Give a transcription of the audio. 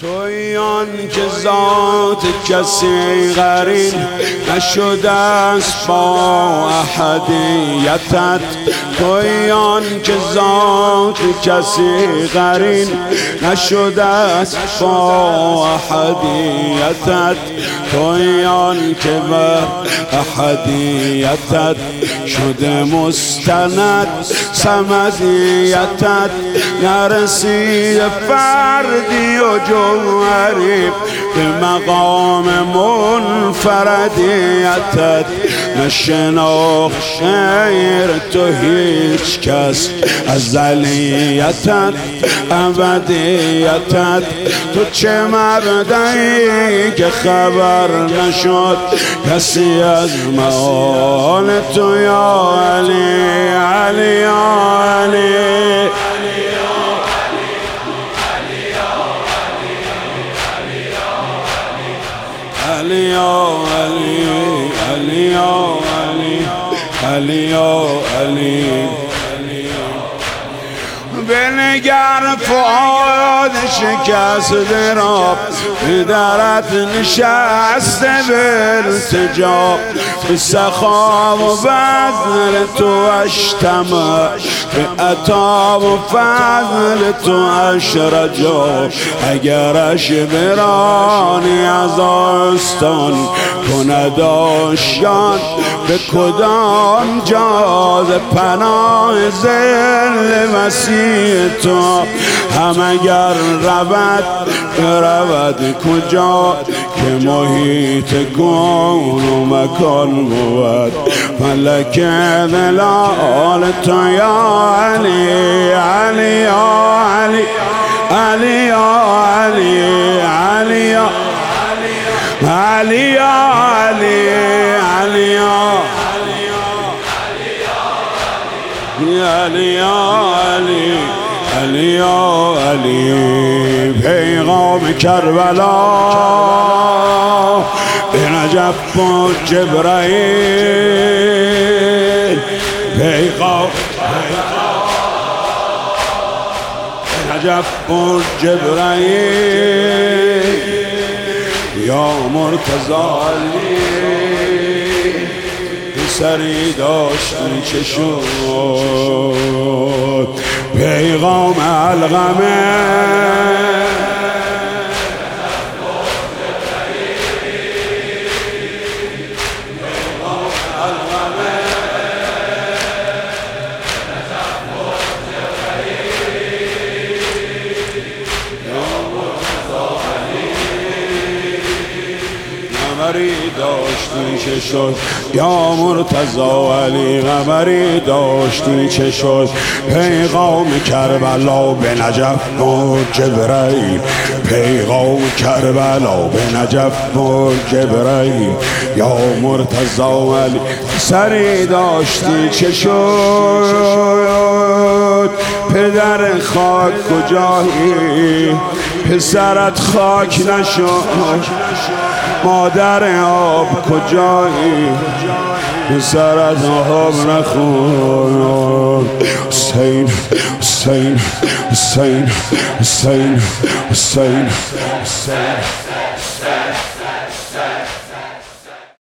تویی آن که ذات کسی قرین نشده است با احدیتت. تویی آن که ذات کسی قرین نشده است با احدیتت. تویی آن که بر احدیتت شده مستند صمدیتت. نرسید فردی و جوهری به مقام منفردیتت. نشناخت غیر تو هیچ کس ازلیتت ابدیتت. تو چه مبدئی که خبر نشد کسی از معال تو یا علی علی یا علی علی یا علی علی یا علی علی یا علی. بنگر فؤاد شکسته را به درت نشسته به التجا. به سخا و بذل تو اجتمع به عطا و فضل تو اشرجا. اگرش برانی از آستان کند آشیان به کدام جا ز پناه ظل مسیح تو. هم اگر رود کجا که محیط کون و مکان بود. ملک دلال تو یا علی علی یا علی علی یا علی علی یا علی یا علی علی یا علی یا علی علی یا علی. پیغام کربلا به نجف و جبرائیل. پیغام به نجف و جبرائیل. یا مرتضی علی سری داشتی چه شد. پیغام علقمه داشتی چه شد. یا مرتضی علی قمری داشتی چه شد. پیغام کربلا به نجف و جبرائیل. پیغام کربلا به نجف و جبرائیل. یا مرتضی علی سری داشتی چه شد. پدر خاک کجایی پسرت خاک نشد. مادر آب کجایی پسرت آب نخورد. حسین حسین حسین حسین حسین حسین.